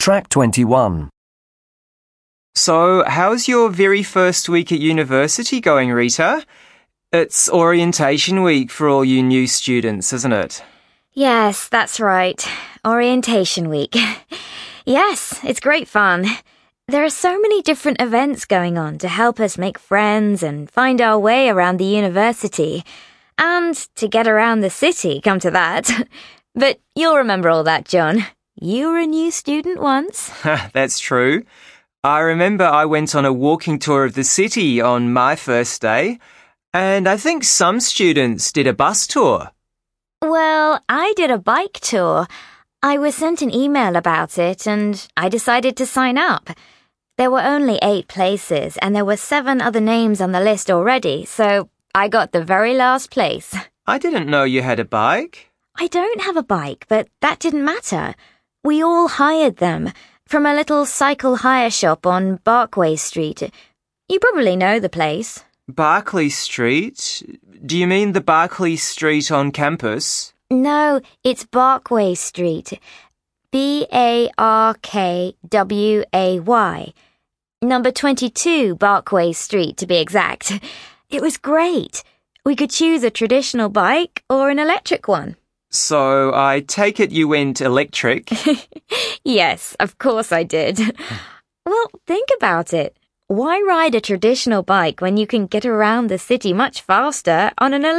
Track 21. So, how's your very first week at university going, Rita? It's orientation week for all you new students, isn't it? Yes, that's right. Orientation week. Yes, it's great fun. There are so many different events going on to help us make friends and find our way around the university. And to get around the city, come to that. But you'll remember all that, John. You were a new student once. That's true. I remember I went on a walking tour of the city on my first day, and I think some students did a bus tour. Well, I did a bike tour. I was sent an email about it, and I decided to sign up. There were only 8 places, and there were 7 other names on the list already, so I got the very last place. I didn't know you had a bike. I don't have a bike, but that didn't matter. We all hired them from a little cycle hire shop on Barkway Street. You probably know the place. Barclay Street? Do you mean the Barclay Street on campus? No, it's Barkway Street. Barkway. Number 22 Barkway Street, to be exact. It was great. We could choose a traditional bike or an electric one. So I take it you went electric? Yes, of course I did. Well, think about it. Why ride a traditional bike when you can get around the city much faster on an electric